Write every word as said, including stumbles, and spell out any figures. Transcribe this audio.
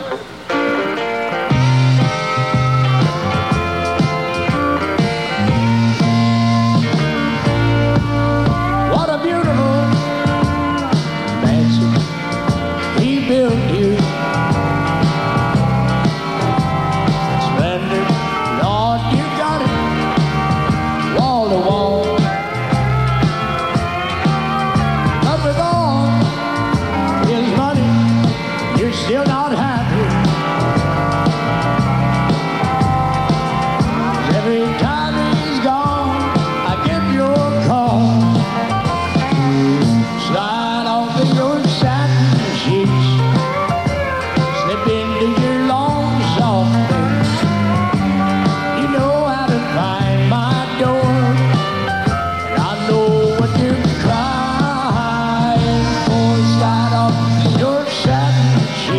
What a beautiful mansion he built you. Splendid, Lord, you got it, wall to wall. But with all his money, you're still not happy.